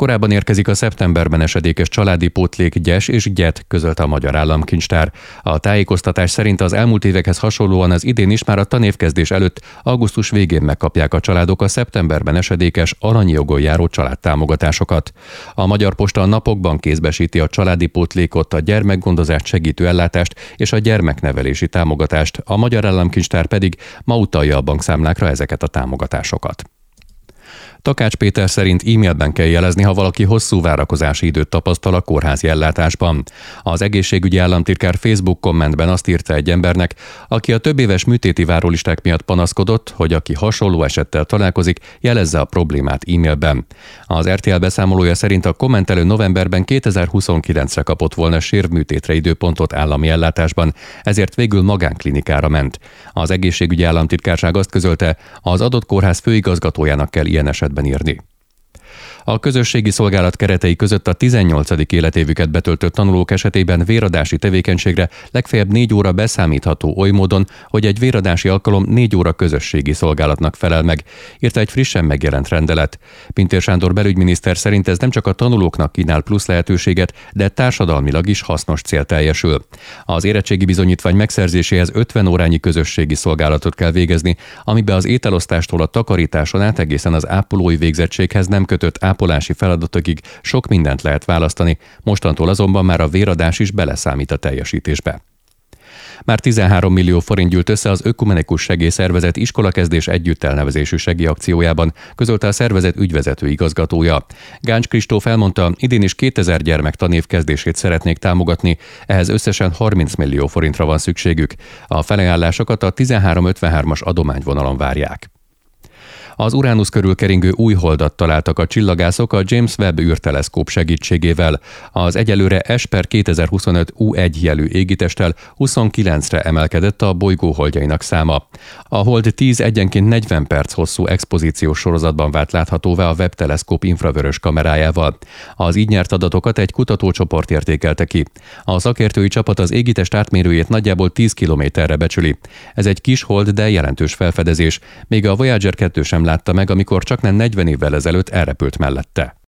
Korábban érkezik a szeptemberben esedékes családi pótlék GYES és GYET, közölte a Magyar Államkincstár. A tájékoztatás szerint az elmúlt évekhez hasonlóan az idén is már a tanévkezdés előtt augusztus végén megkapják a családok a szeptemberben esedékes aranyi jogon járó családtámogatásokat. A Magyar Posta a napokban kézbesíti a családi pótlékot, a gyermekgondozást segítő ellátást és a gyermeknevelési támogatást, a Magyar Államkincstár pedig ma utalja a bankszámlákra ezeket a támogatásokat. Takács Péter szerint e-mailben kell jelezni, ha valaki hosszú várakozási időt tapasztal a kórházi ellátásban. Az egészségügyi államtitkár Facebook kommentben azt írta egy embernek, aki a többéves műtéti várólisták miatt panaszkodott, hogy aki hasonló esettel találkozik, jelezze a problémát e-mailben. Az RTL beszámolója szerint a kommentelő novemberben 2029-re kapott volna sérvműtétre időpontot állami ellátásban, ezért végül magánklinikára ment. Az egészségügyi államtitkárság azt közölte, az adott kórház főigazgatójának kell ilyen esetben írni. A közösségi szolgálat keretei között a 18. életévüket betöltött tanulók esetében véradási tevékenységre legfeljebb 4 óra beszámítható oly módon, hogy egy véradási alkalom 4 óra közösségi szolgálatnak felel meg, írta egy frissen megjelent rendelet. Pintér Sándor belügyminiszter szerint ez nem csak a tanulóknak kínál plusz lehetőséget, de társadalmilag is hasznos cél teljesül. Az érettségi bizonyítvány megszerzéséhez 50 órányi közösségi szolgálatot kell végezni, amiben az ételosztástól a takarításon át egészen az ápolói végzettséghez nem kötött ápolási feladatokig sok mindent lehet választani, mostantól azonban már a véradás is beleszámít a teljesítésbe. Már 13 millió forint gyűlt össze az Ökumenikus Segélyszervezet iskolakezdés együtt elnevezésű segélyakciójában, közölte a szervezet ügyvezető igazgatója. Gáncs Kristóf elmondta, idén is 2000 gyermek tanévkezdését szeretnék támogatni, ehhez összesen 30 millió forintra van szükségük. A felajánlásokat a 1353-as adományvonalon várják. Az Uránusz körül keringő új holdat találtak a csillagászok a James Webb űrteleszkóp segítségével. Az egyelőre ESPER 2025 U1 jelű égitesttel 29-re emelkedett a bolygó holdjainak száma. A hold 10 egyenként 40 perc hosszú expozíciós sorozatban vált láthatóvá a Webb teleszkóp infravörös kamerájával. Az így nyert adatokat egy kutatócsoport értékelte ki. A szakértői csapat az égitest átmérőjét nagyjából 10 kilométerre becsüli. Ez egy kis hold, de jelentős felfedezés, még a Voyager 2 sem látta meg, amikor csaknem 40 évvel ezelőtt elrepült mellette.